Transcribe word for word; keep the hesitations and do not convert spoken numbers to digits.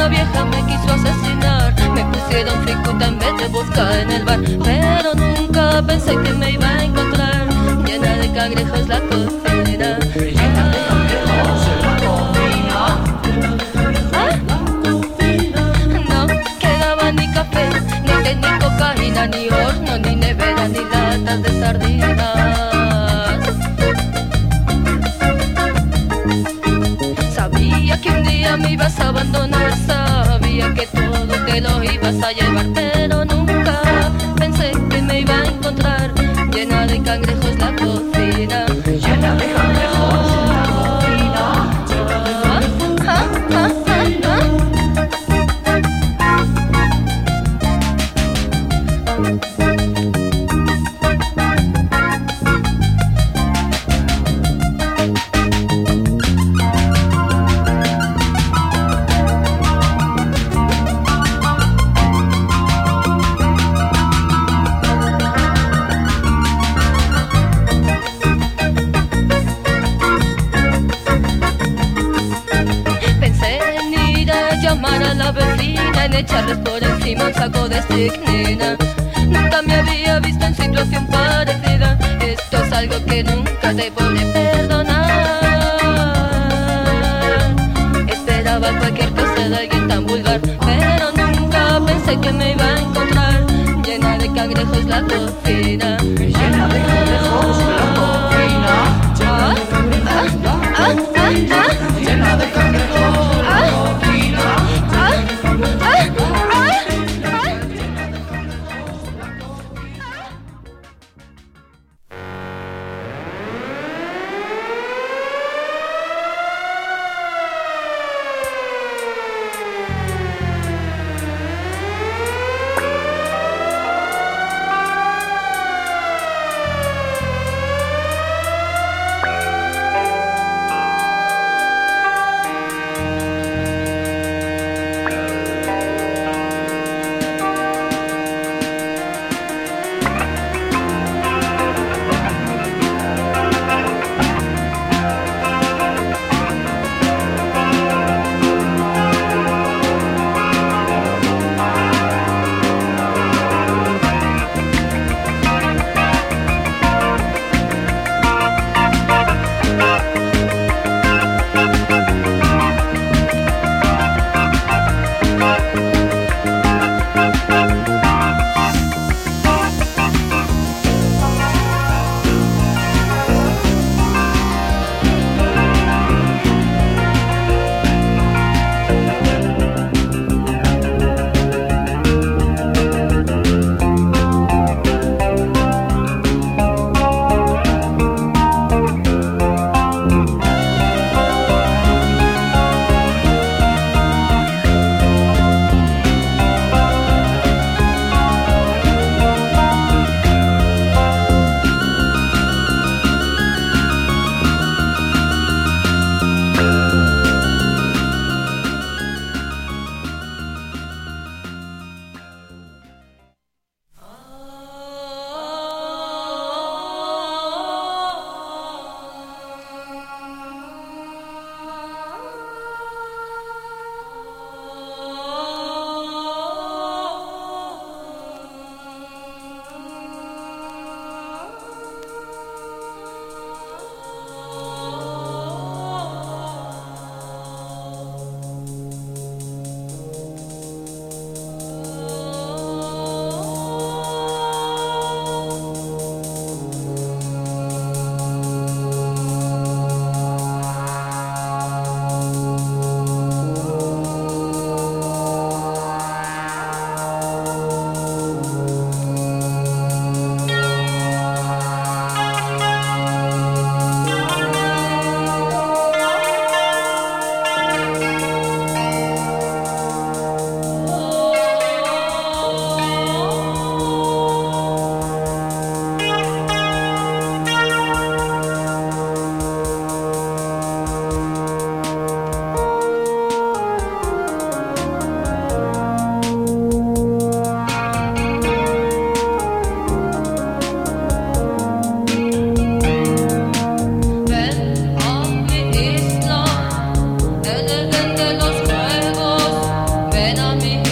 vieja me quiso asesinar. Me pusieron fricuta en vez de vodka en el bar, pero nunca pensé que me iba a encontrar llena de cangrejos la cocina. Llena de cangrejos la cocina. ¿Ah? No quedaba ni café, ni té, ni cocaína, ni horno, ni nevera, ni latas de sardinas. Sabía que un día me ibas a abandonar, sabía que todo te lo ibas a llevar, pero nunca pensé que me iba a encontrar llena de cangrejos la cocina. Llena de cangrejos la cocina. Ah, ah, ah, ah, ah. En echarles por encima un saco de estricnina. Nunca me había visto en situación parecida. Esto es algo que nunca te podré perdonar. Esperaba cualquier cosa de alguien tan vulgar, pero nunca pensé que me iba a encontrar llena de cangrejos la cocina. Llena de cangrejos la cocina. Ah, ah, ah, ah, ah. Llena de cangrejos la cocina. Ah, ven a mí.